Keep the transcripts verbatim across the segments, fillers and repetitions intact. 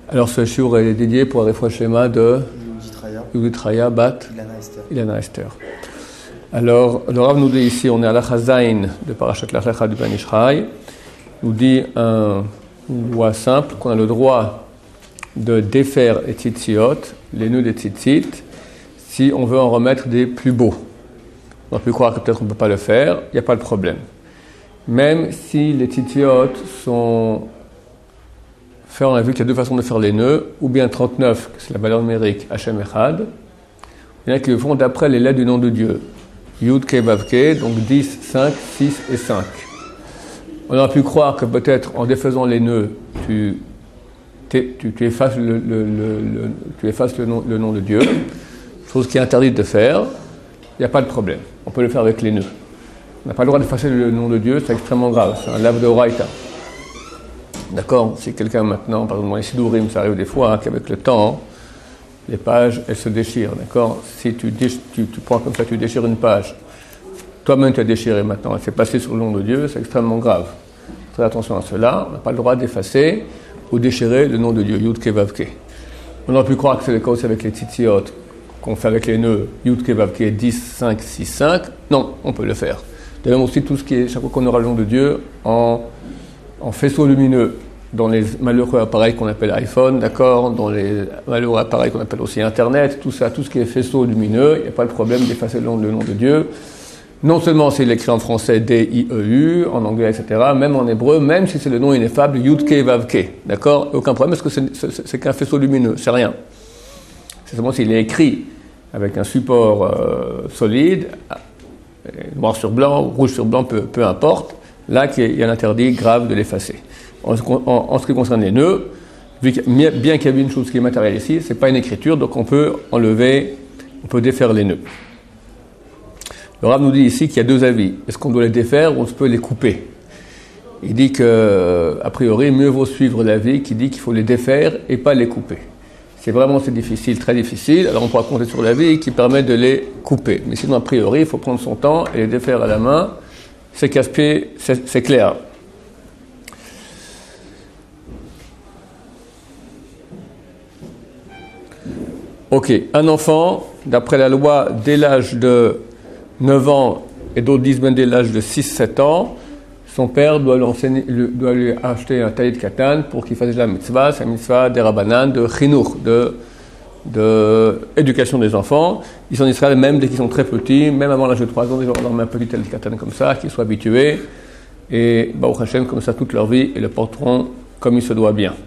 Alors ce shiur est dédié pour un refouach shlema de Yehudit Raya Bat Ilana Esther. Alors le Rav nous dit ici, on est à la Chazain de Parashat Lech Lecha du Ben Ish Chai, nous dit un, une loi simple qu'on a le droit de défaire les tzitziot, les nœuds des tzitzit, si on veut en remettre des plus beaux. On peut croire que peut-être on ne peut pas le faire, il n'y a pas de problème. Même si les tzitziot sont faits, on a vu qu'il y a deux façons de faire les nœuds, ou bien trente-neuf, c'est la valeur numérique Hashem Echad, il y en a qui le font d'après les lettres du nom de Dieu. Yud Ke Vav Ke, donc dix, cinq, six et cinq. On aurait pu croire que peut-être en défaisant les nœuds, tu, tu, tu effaces, le, le, le, le, tu effaces le, nom, le nom de Dieu, chose qui est interdite de faire, il n'y a pas de problème. On peut le faire avec les nœuds. On n'a pas le droit d'effacer le nom de Dieu, c'est extrêmement grave, c'est un lave de Oraïta. D'accord? Si quelqu'un maintenant, par exemple dans les Sidourim, ça arrive des fois, hein, qu'avec le temps, les pages, elles se déchirent, d'accord? Si tu, déch- tu, tu prends comme ça, tu déchires une page, toi-même tu as déchiré maintenant, elle s'est passée sur le nom de Dieu, c'est extrêmement grave. Très attention à cela, on n'a pas le droit d'effacer ou déchirer le nom de Dieu, Yud Ke Vav Ke. On aurait pu croire que c'est le cas aussi avec les tzitziot, qu'on fait avec les nœuds, Yud Ke Vav Ke, dix, cinq, six, cinq. Non, on peut le faire. De même aussi tout ce qui est, chaque fois qu'on aura le nom de Dieu, en, en faisceau lumineux, dans les malheureux appareils qu'on appelle iPhone, d'accord, dans les malheureux appareils qu'on appelle aussi Internet, tout ça, tout ce qui est faisceau lumineux, il n'y a pas de problème d'effacer le nom, le nom de Dieu. Non seulement s'il est écrit en français D I E U, en anglais, et cetera, même en hébreu, même si c'est le nom ineffable Yud Ke Vav Ke, d'accord, aucun problème, parce que c'est, c'est, c'est qu'un faisceau lumineux, c'est rien. C'est seulement s'il est écrit avec un support euh, solide, noir sur blanc, rouge sur blanc, peu, peu importe, là qu'il y a un interdit grave de l'effacer. En, en, en ce qui concerne les nœuds, vu qu'il y a, bien qu'il y a une chose qui est matérielle ici, c'est pas une écriture, donc on peut enlever, on peut défaire les nœuds. Le Rav nous dit ici qu'il y a deux avis. Est-ce qu'on doit les défaire ou on peut les couper? Il dit que, a priori, mieux vaut suivre l'avis qui dit qu'il faut les défaire et pas les couper. C'est vraiment c'est difficile, très difficile, alors on pourra compter sur l'avis qui permet de les couper. Mais sinon, a priori, il faut prendre son temps et les défaire à la main. C'est casse-pied, c'est, c'est clair. Ok, un enfant, d'après la loi, dès l'âge de neuf ans, et d'autres disent même dès l'âge de six sept ans, son père doit lui, enseigner, doit lui acheter un talit katan pour qu'il fasse la mitzvah, c'est la mitzvah des rabbanan, de chinour, de, de éducation des enfants. Ils sont en Israël même dès qu'ils sont très petits, même avant l'âge de trois ans, ils leur met un petit talit katan comme ça, qu'ils soient habitués, et Baruch Hashem, comme ça toute leur vie, ils le porteront comme il se doit bien.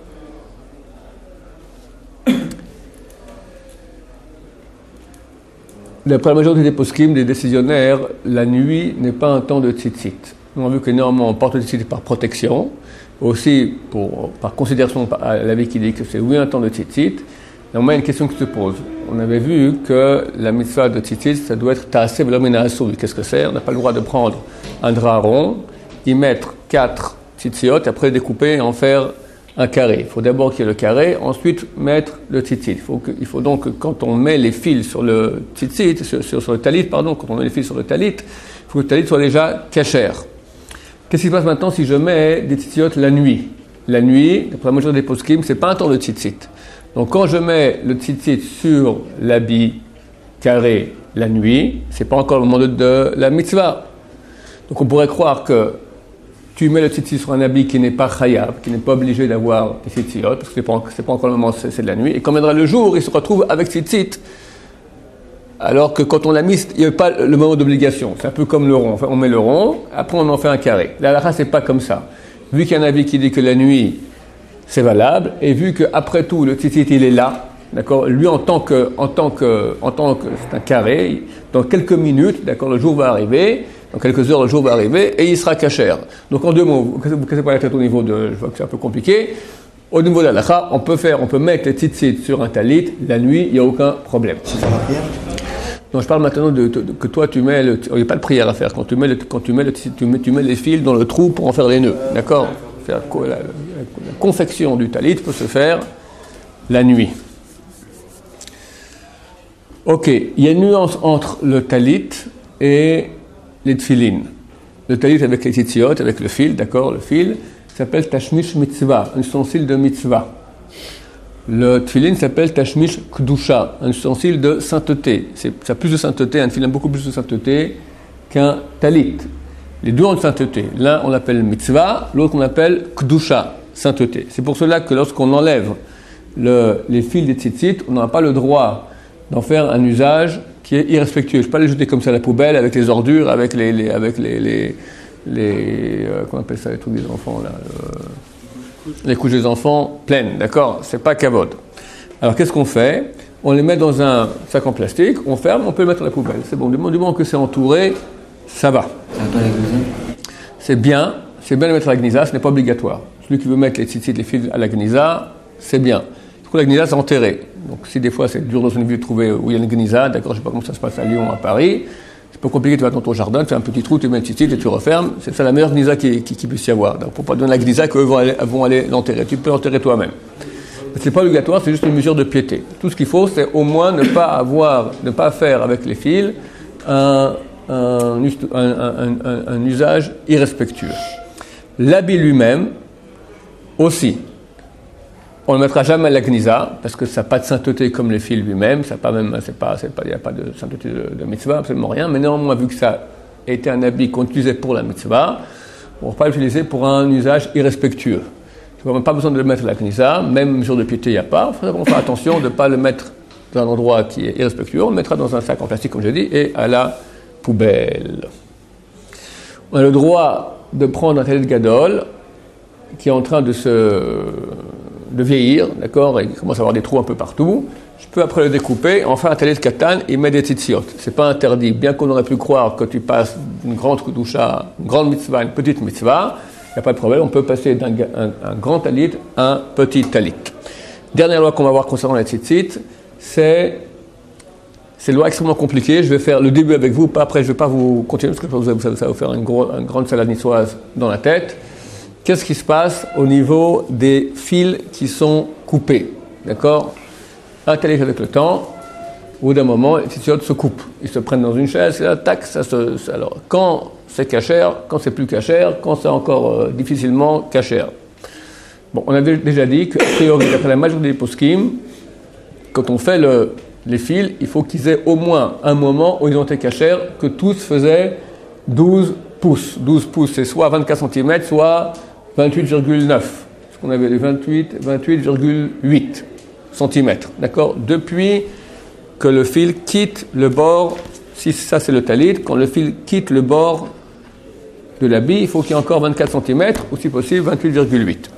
D'après la majorité des poskim, des décisionnaires, la nuit n'est pas un temps de tzitzit. On a vu que néanmoins on porte le tzitzit par protection, aussi pour, par considération à l'avis qui dit que c'est oui un temps de tzitzit. Néanmoins, il y a une question qui se pose. On avait vu que la mitzvah de tzitzit, ça doit être ta'aseh v'lo min ha'asur. Qu'est-ce que c'est? On n'a pas le droit de prendre un drap rond, y mettre quatre tzitziot, et après découper et en faire un carré. Il faut d'abord qu'il y ait le carré, ensuite mettre le tzitzit. Il faut, que, il faut donc que quand on met les fils sur le tzitzit, sur, sur, sur le talit, pardon, quand on met les fils sur le talit, il faut que le talit soit déjà kasher. Qu'est-ce qui se passe maintenant si je mets des tzitziot la nuit? La nuit, d'après la majorité des poskim, c'est pas un temps de tzitzit. Donc quand je mets le tzitzit sur l'habit carré la nuit, c'est pas encore le moment de, de la mitzvah. Donc on pourrait croire que tu mets le tzitzit sur un habit qui n'est pas chayab, qui n'est pas obligé d'avoir des tzitziot, parce que c'est pas, c'est pas encore le moment, c'est, c'est de la nuit. Et quand viendra le jour, il se retrouve avec tzitzit, alors que quand on l'a mis, il n'y a pas le moment d'obligation. C'est un peu comme le rond. Enfin, on met le rond, après on en fait un carré. La halakha, c'est pas comme ça. Vu qu'il y a un avis qui dit que la nuit, c'est valable, et vu qu'après tout, le tzitzit, il est là, d'accord, lui en tant que, en tant que, en tant que, c'est un carré, dans quelques minutes, d'accord, le jour va arriver, dans quelques heures, le jour va arriver, et il sera kasher. Donc, en deux mots, vous ne cassez pas la tête au niveau de, je vois que c'est un peu compliqué, au niveau de la halakha, on peut faire, on peut mettre les tzitzit sur un talit, la nuit, il n'y a aucun problème. C'est faire la prière? Non, je parle maintenant de, de, de que toi, tu mets le, il n'y a pas de prière à faire, quand tu mets le, quand tu mets le, tu mets, tu mets les fils dans le trou pour en faire les nœuds, d'accord? Faire, la, la, la confection du talit peut se faire la nuit. Ok, il y a une nuance entre le talit et les tfilin. Le talit avec les tzitziot, avec le fil, d'accord, le fil, s'appelle tashmish mitzvah, un ustensile de mitzvah. Le tefillin s'appelle tashmish kdusha, un ustensile de sainteté. C'est, ça a plus de sainteté, un tefillin a beaucoup plus de sainteté qu'un talit. Les deux ont de sainteté. L'un on l'appelle mitzvah, l'autre on l'appelle kdusha, sainteté. C'est pour cela que lorsqu'on enlève le, les fils des tzitzit, on n'a pas le droit d'en faire un usage qui est irrespectueux. Je ne peux pas les jeter comme ça à la poubelle avec les ordures, avec les, les avec les, les, les euh, comment on appelle ça, les trucs des enfants là, euh, les couches des enfants pleines, d'accord? C'est pas kavod. Alors qu'est-ce qu'on fait? On les met dans un sac en plastique, on ferme, on peut les mettre à la poubelle. C'est bon, du moment, du moment que c'est entouré, ça va. C'est bien, c'est bien de mettre à la gnisa, ce n'est pas obligatoire. Celui qui veut mettre les tzitzit, les fils à la gnisa, c'est bien. Du coup, la gnisa, c'est enterré. Donc, si des fois c'est dur dans une ville de trouver où il y a une gnisa, d'accord, je ne sais pas comment ça se passe à Lyon, à Paris, c'est pas compliqué, tu vas dans ton jardin, tu fais un petit trou, tu mets le tzitzit et tu refermes. C'est ça la meilleure gnisa qui, qui, qui puisse y avoir. Donc, pour pas donner la gnisa qu'eux vont aller, vont aller l'enterrer. Tu peux l'enterrer toi-même. Ce n'est pas obligatoire, c'est juste une mesure de piété. Tout ce qu'il faut, c'est au moins ne pas avoir, ne pas faire avec les fils un, un, un, un, un, un usage irrespectueux. L'habit lui-même, aussi. On ne le mettra jamais à la gnisa, parce que ça n'a pas de sainteté comme les fils lui-même, ça pas même, c'est pas, c'est pas, il n'y a pas de sainteté de, de mitzvah, absolument rien, mais néanmoins, vu que ça a été un habit qu'on utilisait pour la mitzvah, on ne va pas l'utiliser pour un usage irrespectueux. On n'a pas besoin de le mettre à la gnisa, même mesure de piété, il n'y a pas. Il faut faire attention de ne pas le mettre dans un endroit qui est irrespectueux. On le mettra dans un sac en plastique, comme j'ai dit, et à la poubelle. On a le droit de prendre un talit gadol qui est en train de se de vieillir, d'accord, et il commence à avoir des trous un peu partout. Je peux après le découper, en faire un talit katan et mettre des tzitziot. C'est pas interdit, bien qu'on aurait pu croire que tu passes d'une grande kudusha, une grande mitzvah, une petite mitzvah. Il n'y a pas de problème, on peut passer d'un un, un grand talit à un petit talit. Dernière loi qu'on va voir concernant les tzitzit, c'est, c'est une loi extrêmement compliquée. Je vais faire le début avec vous, pas après, je ne vais pas vous continuer parce que ça va vous faire une, gros, une grande salade niçoise dans la tête. Qu'est-ce qui se passe au niveau des fils qui sont coupés? D'accord? Un talit avec le temps, au bout d'un moment, les tzitzit se coupent. Ils se prennent dans une chaise, et là, tac, ça se. Ça, alors, quand c'est cachère, quand c'est plus cachère, quand c'est encore euh, difficilement cachère. Bon, on avait déjà dit qu'a priori, d'après la majorité des poskim, quand on fait le, les fils, il faut qu'ils aient au moins un moment où ils ont été cachères, que tous faisaient douze pouces. douze pouces, c'est soit vingt-quatre centimètres, soit vingt-huit virgule neuf. Ce qu'on avait vingt-huit, vingt-huit virgule huit centimètres. D'accord? Depuis que le fil quitte le bord, si ça c'est le talit, quand le fil quitte le bord de l'habit, il faut qu'il y ait encore vingt-quatre centimètres, ou si possible vingt-huit virgule huit.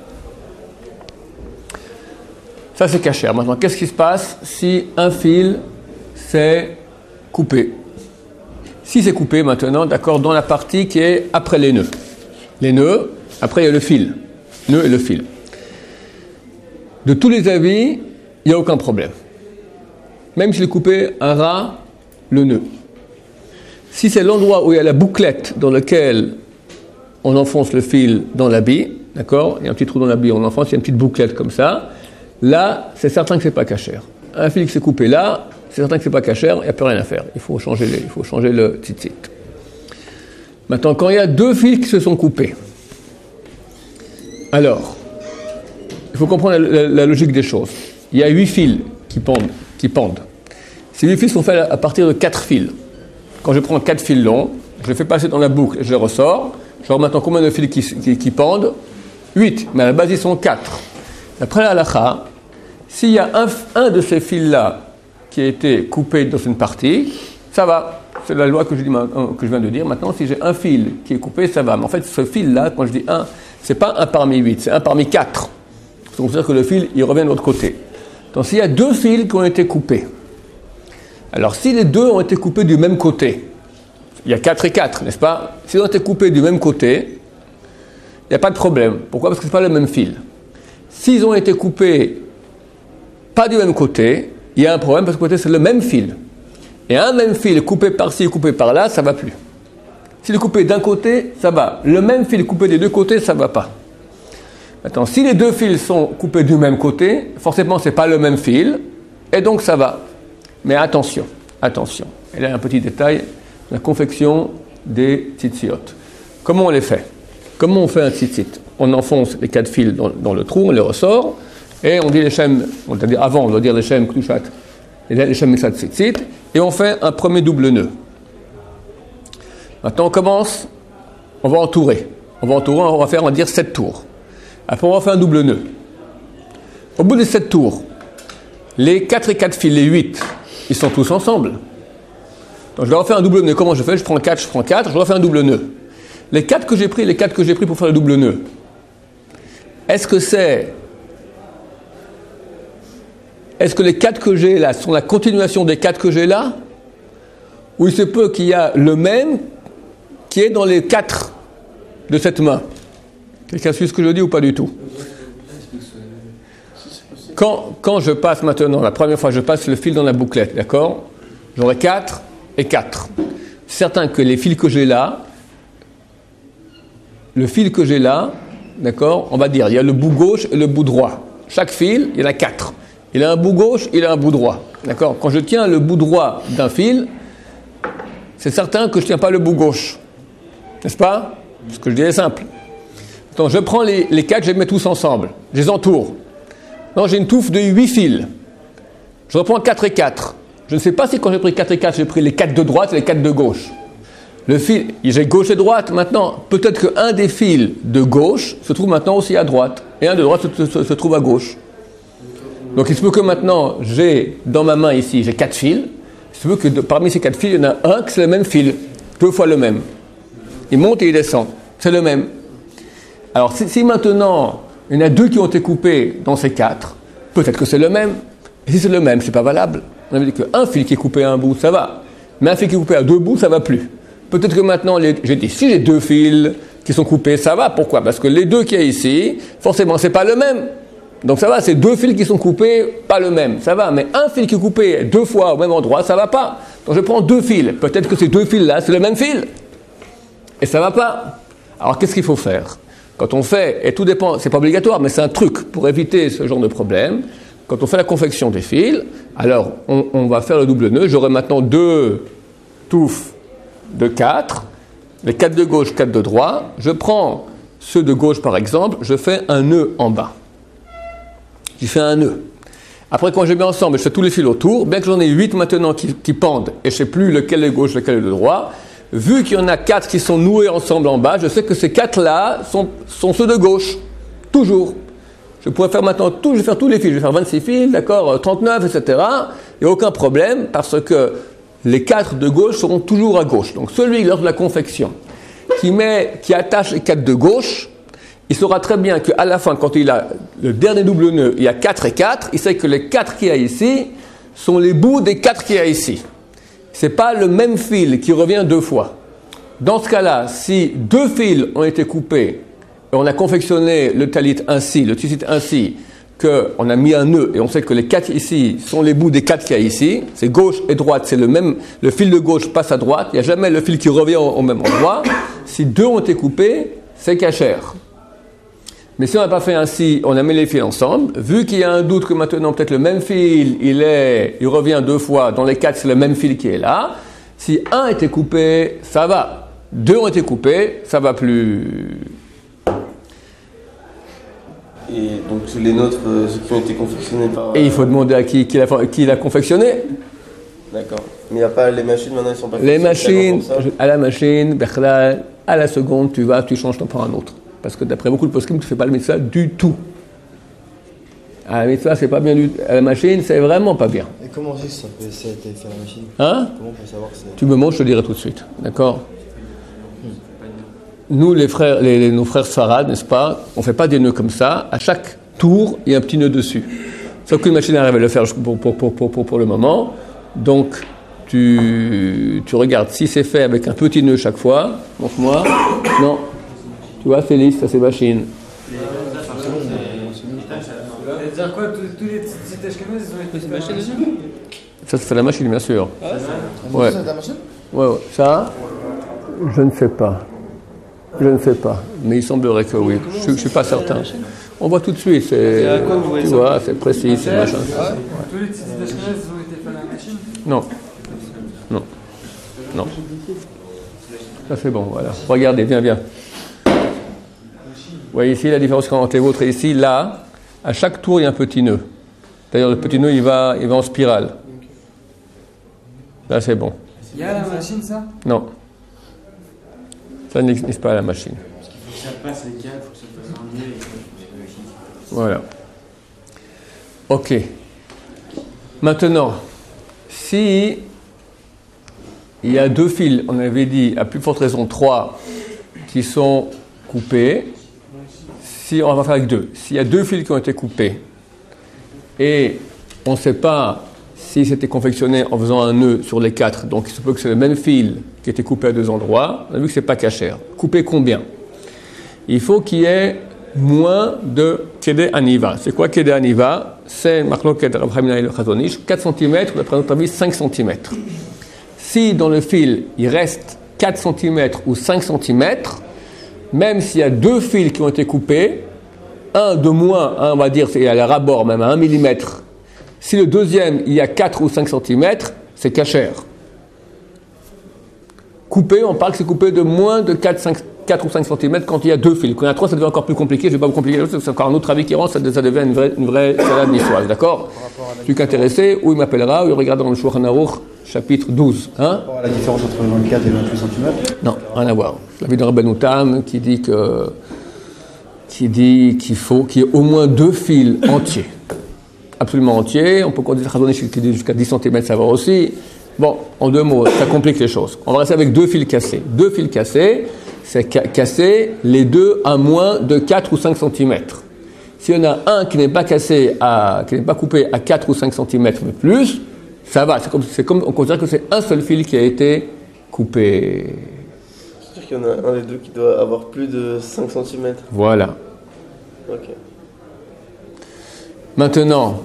Ça c'est cachère. Maintenant, qu'est-ce qui se passe si un fil s'est coupé? Si c'est coupé maintenant, d'accord, dans la partie qui est après les nœuds. Les nœuds, après il y a le fil. Nœud et le fil. De tous les avis, il n'y a aucun problème. Même s'il est coupé un ras, le nœud. Si c'est l'endroit où il y a la bouclette dans laquelle on enfonce le fil dans l'habit, d'accord, il y a un petit trou dans l'habit, on enfonce, il y a une petite bouclette comme ça, là, c'est certain que c'est pas cachère. Un fil qui s'est coupé là, c'est certain que c'est pas cachère, il n'y a plus rien à faire. Il faut changer, les, il faut changer le tzitzit. Maintenant, quand il y a deux fils qui se sont coupés, alors, il faut comprendre la, la, la logique des choses. Il y a huit fils qui pendent. Qui pendent. Ces huit fils sont faits à partir de quatre fils. Quand je prends quatre fils longs, je les fais passer dans la boucle et je les ressors. Je vois maintenant combien de fils qui, qui, qui pendent? huit, mais à la base ils sont quatre. D'après la halakha, s'il y a un, un de ces fils-là qui a été coupé dans une partie, ça va. C'est la loi que je, dis, que je viens de dire. Maintenant, si j'ai un fil qui est coupé, ça va. Mais en fait, ce fil-là, quand je dis un, c'est pas un parmi huit, c'est un parmi quatre. C'est-à-dire que le fil, il revient de l'autre côté. Donc, s'il y a deux fils qui ont été coupés, alors si les deux ont été coupés du même côté, il y a quatre et quatre, n'est-ce pas? S'ils ont été coupés du même côté, il n'y a pas de problème. Pourquoi? Parce que ce n'est pas le même fil. S'ils ont été coupés pas du même côté, il y a un problème parce que côté c'est le même fil. Et un même fil coupé par-ci et coupé par-là, ça ne va plus. S'il est coupé d'un côté, ça va. Le même fil coupé des deux côtés, ça ne va pas. Maintenant, si les deux fils sont coupés du même côté, forcément, ce n'est pas le même fil, et donc ça va. Mais attention, attention. Et là, il y a un petit détail, la confection des tzitziot. Comment on les fait? Comment on fait un tzitzit? On enfonce les quatre fils dans, dans le trou, on les ressort, Et on dit les Shem, on doit dire avant, on doit dire les Shem Kdushat, les Shem Messad Tzitzit, et on fait un premier double nœud. Maintenant on commence, on va entourer. On va entourer, on va faire, on va dire sept tours. Après on va faire un double nœud. Au bout des sept tours, les quatre et quatre fils, les huit, ils sont tous ensemble. Donc je dois refaire un double nœud. Comment je fais? Je prends quatre, je prends quatre, je dois faire un double nœud. Les quatre que j'ai pris, les quatre que j'ai pris pour faire le double nœud, est-ce que c'est... Est-ce que les quatre que j'ai là sont la continuation des quatre que j'ai là? Ou il se peut qu'il y a le même qui est dans les quatre de cette main? Quelqu'un suit ce que je dis ou pas du tout? Quand, quand je passe maintenant, la première fois je passe le fil dans la bouclette, d'accord? J'aurai quatre et quatre. Certain que les fils que j'ai là, le fil que j'ai là, d'accord, on va dire, il y a le bout gauche et le bout droit. Chaque fil, il y en a quatre. Il a un bout gauche, il a un bout droit. D'accord? Quand je tiens le bout droit d'un fil, c'est certain que je ne tiens pas le bout gauche. N'est-ce pas? Ce que je dis est simple. Donc je prends les, les quatre, je les mets tous ensemble. Je les entoure. Non, j'ai une touffe de huit fils. Je reprends quatre et quatre. Je ne sais pas si quand j'ai pris quatre et quatre, j'ai pris les quatre de droite et les quatre de gauche. Le fil, j'ai gauche et droite. Maintenant, peut-être qu'un des fils de gauche se trouve maintenant aussi à droite. Et un de droite se, se, se trouve à gauche. Donc il se peut que maintenant, j'ai dans ma main ici, j'ai quatre fils. Il se peut que de, parmi ces quatre fils, il y en a un qui c'est le même fil. Deux fois le même. Il monte et il descend. C'est le même. Alors si, si maintenant, il y en a deux qui ont été coupés dans ces quatre, peut-être que c'est le même. Et si c'est le même, c'est pas valable. On avait dit qu'un fil qui est coupé à un bout, ça va. Mais un fil qui est coupé à deux bouts, ça va plus. Peut-être que maintenant, les, j'ai dit, si j'ai deux fils qui sont coupés, ça va. Pourquoi? Parce que les deux qu'il y a ici, forcément, c'est pas le même. Donc ça va, c'est deux fils qui sont coupés, pas le même, ça va. Mais un fil qui est coupé deux fois au même endroit, ça va pas. Donc je prends deux fils. Peut-être que ces deux fils-là, c'est le même fil. Et ça va pas. Alors qu'est-ce qu'il faut faire? Quand on fait, et tout dépend, c'est pas obligatoire, mais c'est un truc pour éviter ce genre de problème. Quand on fait la confection des fils, alors on, on va faire le double nœud. J'aurai maintenant deux touffes de quatre, les quatre de gauche, quatre de droite. Je prends ceux de gauche par exemple, je fais un nœud en bas. J'y fais un nœud. Après, quand je mets ensemble, je fais tous les fils autour, bien que j'en ai huit maintenant qui, qui pendent, et je ne sais plus lequel est gauche, lequel est de droit, vu qu'il y en a quatre qui sont noués ensemble en bas, je sais que ces quatre-là sont, sont ceux de gauche. Toujours. Je pourrais faire maintenant tout, je vais faire tous les fils, je vais faire vingt-six fils, d'accord, trente-neuf, et cetera. Il n'y a aucun problème, parce que les quatre de gauche seront toujours à gauche. Donc celui, lors de la confection, qui, met, qui attache les quatre de gauche, il saura très bien qu'à la fin, quand il a le dernier double nœud, il y a quatre et quatre, il sait que les quatre qu'il y a ici sont les bouts des quatre qu'il y a ici. Ce n'est pas le même fil qui revient deux fois. Dans ce cas-là, si deux fils ont été coupés, et on a confectionné le talit ainsi, le tzitzit ainsi, qu'on a mis un nœud, et on sait que les quatre ici sont les bouts des quatre qu'il y a ici, c'est gauche et droite, c'est le même, le fil de gauche passe à droite, il n'y a jamais le fil qui revient au, au même endroit. Si deux ont été coupés, c'est cachère. Mais si on n'a pas fait ainsi, on a mis les fils ensemble, vu qu'il y a un doute que maintenant peut-être le même fil, il est, il revient deux fois, dans les quatre c'est le même fil qui est là, si un a été coupé, ça va. Deux ont été coupés, ça va plus. Et donc les nôtres, ceux qui ont été confectionnés par... Et il faut demander à qui, qui, l'a, qui l'a confectionné. D'accord. Mais il n'y a pas les machines maintenant, ils sont pas... Les machines, à la machine, à la seconde, tu vas, tu changes, tu en prends un autre. Parce que d'après beaucoup de poskim, tu ne fais pas le mitzvah du tout. À la mitzvah, c'est pas bien du tout. À la machine, c'est vraiment pas bien. Et comment c'est que ça, peut, ça a été fait à la machine? Hein? Comment on peut savoir que c'est... Tu me montres, je te dirai tout de suite. D'accord? Nous, les frères, les, les, nos frères Sfarad, n'est-ce pas? On ne fait pas des nœuds comme ça. À chaque tour, il y a un petit nœud dessus. Sauf qu'une machine arrive à le faire pour, pour, pour, pour, pour, pour le moment. Donc, tu, tu regardes si c'est fait avec un petit nœud chaque fois. Montre-moi. Non. Tu vois, c'est lisse, ça c'est machine. C'est-à-dire quoi? Tous les petits ashkénazes, ils ont été fait machine dessus? Ça, c'est fait la machine, bien sûr. Ah ouais. Ouais. C'est la machine? Ouais, ouais. Ça, je ne sais pas. Je ne sais pas. Mais il semblerait que oui. Je ne suis pas certain. On voit tout de suite. C'est, tu vois, c'est précis, c'est machin. Ah ouais. Tous les petits ashkénazes, ils ont été faits à la machine? Non. Non. Non. Ça c'est bon, voilà. Regardez, viens, viens. Vous voyez ici la différence entre les vôtres et ici, là, À chaque tour, il y a un petit nœud. D'ailleurs, le petit nœud, il va, il va en spirale. Là, c'est bon. Il y a la machine, ça? Non. Ça n'existe pas à la machine. Parce qu'il faut que ça passe les câbles, il faut que ça passe en nœud. Voilà. Ok. Maintenant, si il y a deux fils, on avait dit, à plus forte raison trois, qui sont coupés, si on va faire avec deux. S'il y a deux fils qui ont été coupés et on ne sait pas si c'était confectionné en faisant un nœud sur les quatre, donc il se peut que c'est le même fil qui a été coupé à deux endroits, on a vu que ce n'est pas cachère. Couper combien? Il faut qu'il y ait moins de Kedé Aniva. C'est quoi Kedé Aniva? C'est Machloket Rab Hamina et le Chazon Ish, quatre centimètres, d'après notre avis, cinq centimètres. Si dans le fil, il reste quatre centimètres ou cinq centimètres, même s'il y a deux fils qui ont été coupés, un de moins, un, on va dire, il y a le rabord même à un millimètre. Si le deuxième, il y a quatre ou cinq centimètres, c'est cachère. Coupé, on parle que c'est coupé de moins de quatre, cinq, quatre ou cinq centimètres quand il y a deux fils. Quand il y en a trois, ça devient encore plus compliqué. Je ne vais pas vous compliquer, c'est encore un autre avis qui rentre, ça, ça devient une vraie, une vraie salade niçoise, d'accord? Celui qui est intéressé, ou il m'appellera, ou il regardera dans le Shulchan Aruch, chapitre douze. Hein? La différence entre vingt-quatre et vingt-huit centimètres? Non, rien à voir. La vie de Rabbeinu Tam qui dit que, qui dit qu'il faut qu'il y ait au moins deux fils entiers. Absolument entiers. On peut conduire Chazon Ish qui dit jusqu'à dix centimètres, ça va aussi. Bon, en deux mots, ça complique les choses. On va rester avec deux fils cassés. Deux fils cassés, c'est ca- casser les deux à moins de quatre ou cinq centimètres. S'il y en a un qui n'est pas cassé, à, qui n'est pas coupé à quatre ou cinq centimètres mais plus, ça va. C'est comme, c'est comme on considère que c'est un seul fil qui a été coupé. C'est sûr qu'il y en a un des deux qui doit avoir plus de cinq centimètres. Voilà. Ok. Maintenant,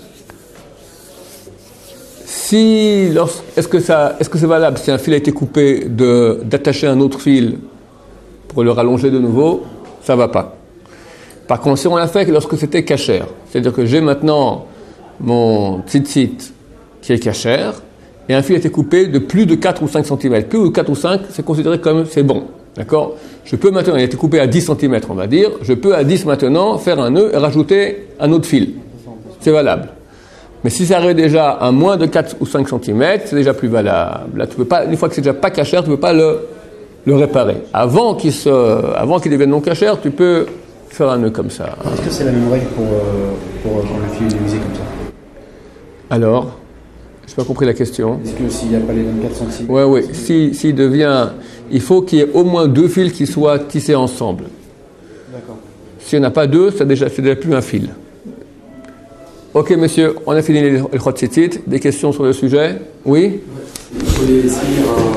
si, lorsque, est-ce que ça, est-ce que c'est valable si un fil a été coupé de, d'attacher un autre fil pour le rallonger de nouveau? Ça va pas. Par contre, si on l'a fait lorsque c'était cachère, c'est-à-dire que j'ai maintenant mon tzitzit qui est cachère et un fil a été coupé de plus de quatre ou cinq centimètres. Plus de quatre ou cinq, c'est considéré comme c'est bon. D'accord? Je peux maintenant, il a été coupé à dix centimètres, on va dire, je peux à dix maintenant faire un nœud et rajouter un autre fil. C'est valable. Mais si ça arrive déjà à moins de quatre ou cinq centimètres, c'est déjà plus valable. Là, tu peux pas, une fois que c'est déjà pas cachère, tu ne peux pas le, le réparer. Avant qu'il, se, avant qu'il devienne non cachère, tu peux faire un nœud comme ça. Est-ce que c'est la même règle pour, euh, pour quand le fil est usé comme ça? Alors, je n'ai pas compris la question. Est-ce que s'il n'y a pas les vingt-quatre centimètres? Oui, oui. Si, s'il devient, il faut qu'il y ait au moins deux fils qui soient tissés ensemble. D'accord. S'il n'y en a pas deux, c'est déjà, c'est déjà plus un fil. Ok, monsieur, on a fini les Chot Tzitzit. Des questions sur le sujet? Oui? Il faut les laisser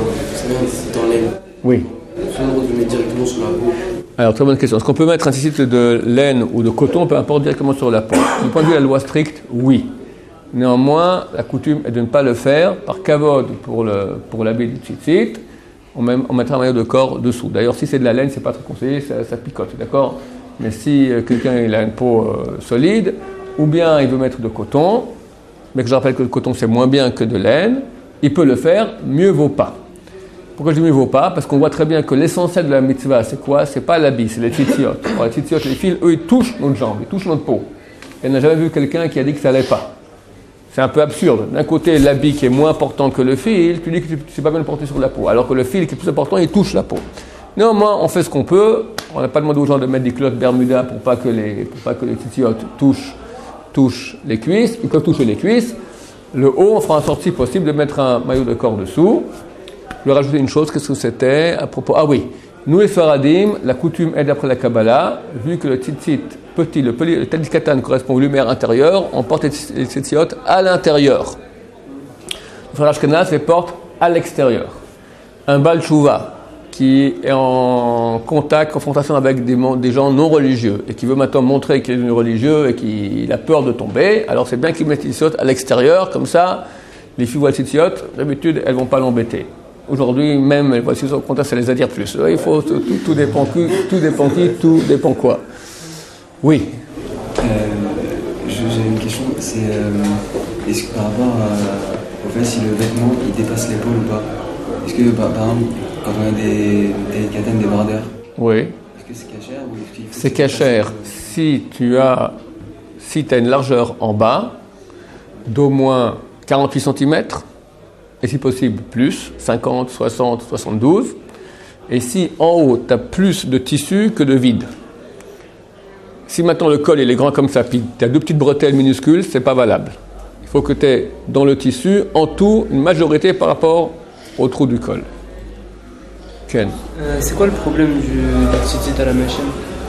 un dans laine. Oui. Sinon, on le met directement sur la peau. Alors, très bonne question. Est-ce qu'on peut mettre un tzitzit de laine ou de coton, peu importe, directement sur la peau? Du point de vue de la loi stricte, oui. Néanmoins, la coutume est de ne pas le faire par kavod pour, le, pour l'habit du tzitzit. On, met, on mettra un maillot de corps dessous. D'ailleurs, si c'est de la laine, c'est pas très conseillé, ça, ça picote, d'accord? Mais si euh, quelqu'un il a une peau euh, solide, ou bien il veut mettre de coton, mais que je rappelle que le coton c'est moins bien que de laine, il peut le faire, mieux vaut pas. Pourquoi je dis mieux vaut pas? Parce qu'on voit très bien que l'essentiel de la mitzvah, c'est quoi? C'est pas l'habit, c'est les tzitziot. Alors, les tzitziot, les fils, eux, ils touchent notre jambe, ils touchent notre peau. Et on n'a jamais vu quelqu'un qui a dit que ça allait pas. C'est un peu absurde. D'un côté, l'habit qui est moins important que le fil, tu dis que c'est pas bien de porter sur la peau, alors que le fil qui est plus important, il touche la peau. Néanmoins, on fait ce qu'on peut. On n'a pas demandé aux gens de mettre des culottes Bermuda pour pas que les, pour pas que les tzitziot touchent touche les cuisses, ils peuvent toucher les cuisses. Le haut, on fera en sorte si possible de mettre un maillot de corps dessous. Je vais rajouter une chose, qu'est-ce que c'était à propos? Ah oui, nous les Faradim, la coutume est d'après la Kabbalah, vu que le tzitzit petit, le, le tadis katan correspond au lumière intérieure, on porte les tzitziot à l'intérieur. Le frère Ashkenaz les porte à l'extérieur. Un Baal Tshuva qui est en contact, confrontation avec des, des gens non religieux et qui veut maintenant montrer qu'il est religieux et qu'il a peur de tomber, alors c'est bien qu'il mette les tzitziot à l'extérieur, comme ça, les filles voient les tzitziot, d'habitude, elles ne vont pas l'embêter. Aujourd'hui, même, les voient les tzitziot, au contraire, ça les attire plus. Il faut, tout, tout, tout dépend qui, tout dépend qui, tout dépend quoi. Oui. Euh, j'ai une question, c'est euh, est-ce que par rapport à, au fait si le vêtement il dépasse l'épaule ou pas? Est-ce que par, par exemple, quand on a des, des katanes débardeurs, oui. est-ce que c'est cachère ou est-ce qu'il faut c'est cachère si tu as si tu as une largeur en bas d'au moins quarante-huit centimètres, et si possible plus, cinquante, soixante, soixante-douze, et si en haut tu as plus de tissu que de vide. Si maintenant le col il est grand comme ça, puis tu as deux petites bretelles minuscules, c'est pas valable. Il faut que tu aies dans le tissu en tout une majorité par rapport au trou du col. Ken. Euh, c'est quoi le problème du, du tzitzit à la machine?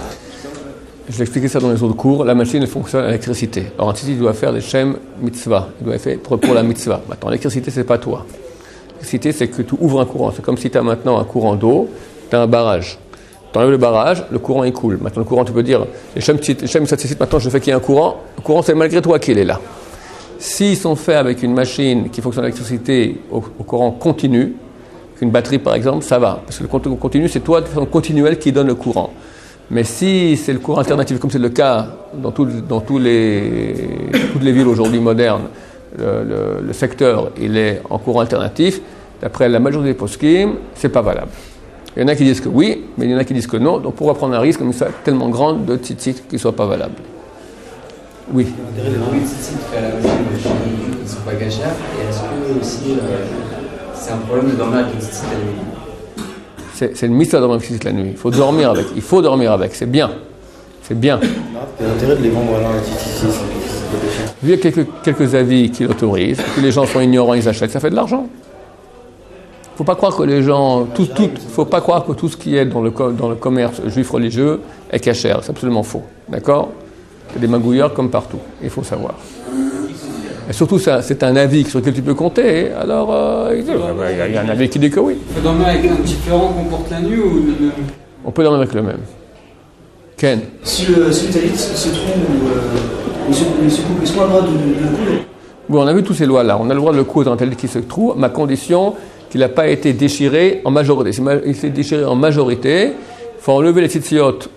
Je l'ai expliqué ça dans les autres cours. La machine elle fonctionne à l'électricité. Alors un tzitzit doit faire des shem mitzvah. Il doit être fait pour, pour la mitzvah. Maintenant l'électricité c'est pas toi. L'électricité c'est que tu ouvres un courant. C'est comme si tu as maintenant un courant d'eau, tu as un barrage. Tu enlèves le barrage, le courant il coule. Maintenant le courant tu peux dire, les shem tzitzit maintenant je fais qu'il y ait un courant. Le courant c'est malgré toi qu'il est là. S'ils sont faits avec une machine qui fonctionne à l'électricité au, au courant continu, une batterie par exemple, ça va. Parce que le courant continu c'est toi de façon continuelle qui donne le courant. Mais si c'est le courant alternatif, comme c'est le cas dans, tout, dans tous les, toutes les villes aujourd'hui modernes, le, le, le secteur il est en courant alternatif, d'après la majorité des poskim, c'est pas valable. Il y en a qui disent que oui, mais il y en a qui disent que non. Donc pourquoi prendre un risque comme ça tellement grand de tzitzit qui ne soit pas valable? Oui. L'intérêt de les tzitzit fait à la machine, ils ne sont pas gâchés. Et est-ce que aussi euh, c'est un problème de dormir avec les tzitzit la nuit? C'est, c'est une mise à dormir avec la nuit. Il faut dormir avec. Il faut dormir avec. C'est bien. C'est bien. Il y a l'intérêt de les vendre à tzitzit. Vu qu'il y a quelques, quelques avis qui l'autorisent, que les gens sont ignorants, ils achètent, ça fait de l'argent. Il ne faut pas croire que les gens, tout, tout, faut pas croire que tout ce qui est dans le, dans le commerce juif religieux est cachère. C'est absolument faux. D'accord? Il y a des magouilleurs comme partout. Il faut savoir. Et surtout, ça, c'est un avis sur lequel tu peux compter. Alors, euh, il y a un avis qui dit que oui. On peut dormir avec un différent qu'on porte la nuit ou le même? On peut dormir avec le même. Ken. Si le, si le talit se trouve, euh, est-ce qu'on a le droit de, de le coudre? Oui, on a vu toutes ces lois-là. On a le droit de le coudre dans un talit qui se trouve, ma condition qu'il n'a pas été déchiré en majorité. S'il s'est déchiré en majorité, il faut enlever les tzitziot.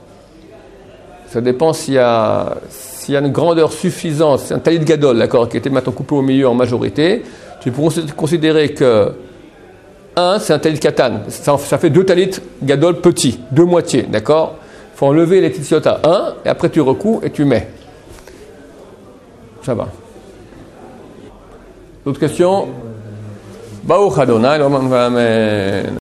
Ça dépend s'il y a... S'il y a une grandeur suffisante, c'est un talit gadol, d'accord, qui était maintenant coupé au milieu en majorité, tu peux considérer que un, c'est un talit katan, ça, ça fait deux talits gadol petits, deux moitiés, d'accord. Il faut enlever les tzitziot à un, et après tu recouds et tu mets. Ça va. D'autres questions? Baruch Adonai,